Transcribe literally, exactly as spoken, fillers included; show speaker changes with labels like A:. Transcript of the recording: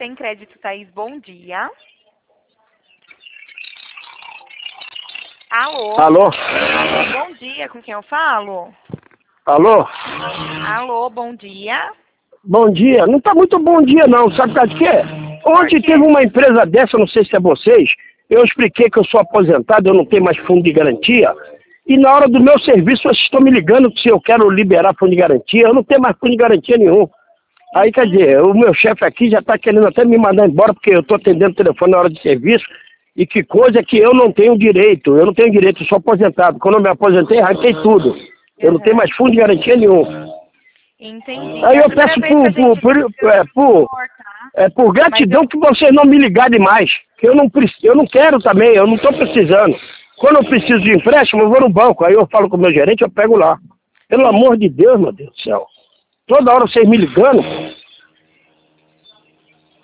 A: Sem Crédito, Thaís, bom dia. Alô?
B: Alô?
A: Bom dia, com quem eu falo?
B: Alô?
A: Alô, bom dia.
B: Bom dia. Não tá muito bom dia não, sabe por quê? Ontem
A: Por quê?
B: teve uma empresa dessa, não sei se é vocês, eu expliquei que eu sou aposentado, eu não tenho mais fundo de garantia, e na hora do meu serviço vocês estão me ligando se eu quero liberar fundo de garantia, eu não tenho mais fundo de garantia nenhum. Aí, quer dizer, o meu chefe aqui já está querendo até me mandar embora, porque eu estou atendendo o telefone na hora de serviço, e que coisa que eu não tenho direito, eu não tenho direito, eu sou aposentado. Quando eu me aposentei, arranquei tudo. Eu não tenho mais fundo de garantia nenhum.
A: Entendi.
B: Aí
A: É a
B: eu
A: primeira
B: peço
A: vez
B: por,
A: que a
B: por,
A: gente
B: por,
A: tá
B: é, por,
A: tá?
B: é, por
A: Mas
B: gratidão
A: eu...
B: que vocês não me ligarem mais, que eu não, preci- eu não quero também, eu não estou precisando. Quando eu preciso de empréstimo, eu vou no banco, aí eu falo com o meu gerente, eu pego lá. Pelo amor de Deus, meu Deus do céu. Toda hora vocês me ligando,